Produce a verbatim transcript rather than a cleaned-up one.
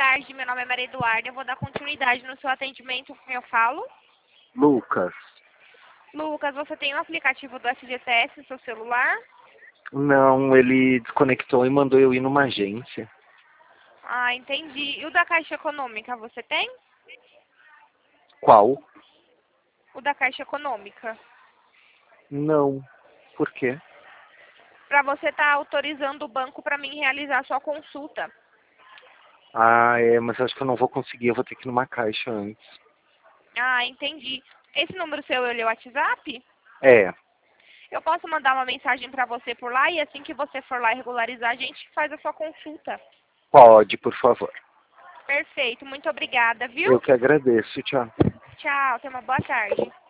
tarde, meu nome é Maria Eduarda, eu vou dar continuidade no seu atendimento, com quem eu falo? Lucas. Lucas, você tem o aplicativo do F G T S no seu celular? Não, ele desconectou e mandou eu ir numa agência. Ah, entendi. E o da Caixa Econômica, você tem? Qual? O da Caixa Econômica. Não. Por quê? Para você estar autorizando o banco para mim realizar a sua consulta. Ah, é, mas eu acho que eu não vou conseguir, eu vou ter que ir numa caixa antes. Ah, entendi. Esse número seu, ele é o WhatsApp? É, Eu posso mandar uma mensagem para você por lá e assim que você for lá e regularizar, a gente faz a sua consulta. pode, por favor. Perfeito, muito obrigada, viu? Eu que agradeço, tchau. Tchau, tenha uma boa tarde.